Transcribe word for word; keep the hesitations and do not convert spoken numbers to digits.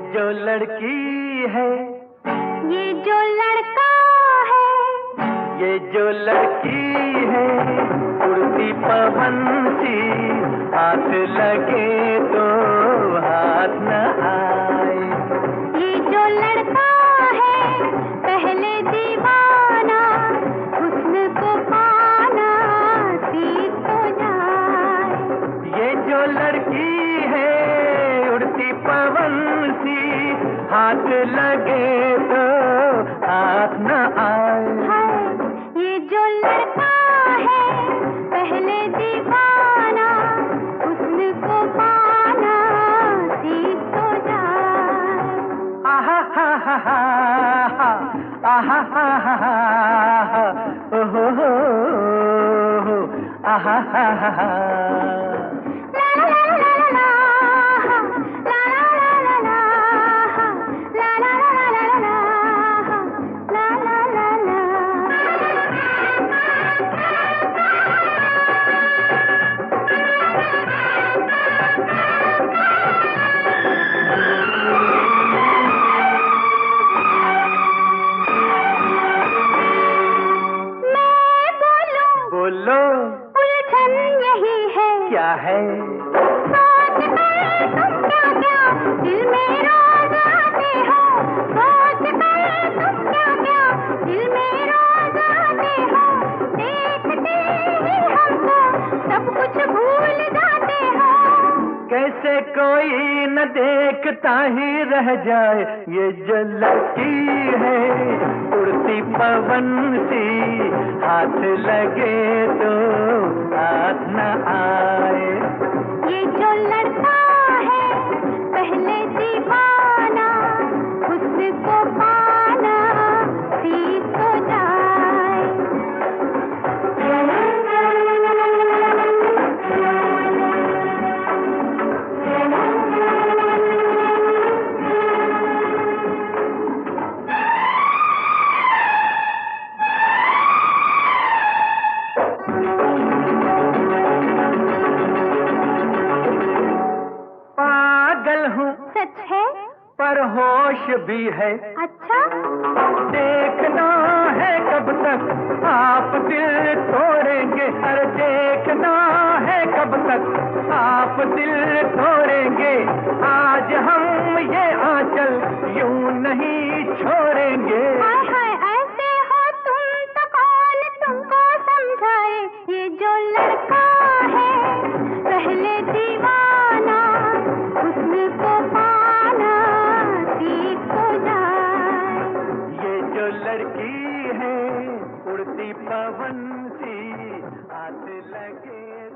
जो लड़की है, ये जो लड़का है, ये जो लड़की है, उड़ती पवन सी, हाथ लगे तो हाथ न आए। ये जो लड़का है पहले दीवाना, हुस्न को पाना सीख तो जाए। ये जो लड़की है उड़ती पवन सी, हाथ लगे तो हाथ न आए। ये जो लड़का है पहले दीवाना, हुस्न को पाना सीख तो जाए। आहा हा हा हा हा, आहा हा हा हा, ओहो हो, आहा हा हा हा। बोलो, उलझन यही है, क्या है? सोच कर तुम क्या क्या दिल में रोज आते हो, सोच कर तुम क्या क्या दिल में रोज आते हो, देखते ही हमको सब कुछ भूल जाते हो। कैसे कोई न देखता ही रह जाए, ये जो लड़की है उड़ती पवन सी, हाथ लगे तो हाथ न आए। ये जो लड़का है पहले दीवाना, हुस्न को पाना सीख तो जाए। पागल हूँ सच है, पर होश भी है। अच्छा देखना है कब तक आप दिल तोड़ेंगे, अरे देखना है कब तक आप दिल तोड़ेंगे। आज हम ये आंचल यूं नहीं छोड़ेंगे। हाय हाय ऐसे हो तुम तो कौन तुमको समझाए। ये जो लड़का है पहले दीवाना, हुस्न को पाना सीख तो जाए। ये जो लड़की है उड़ती पवन सी, हाथ लगे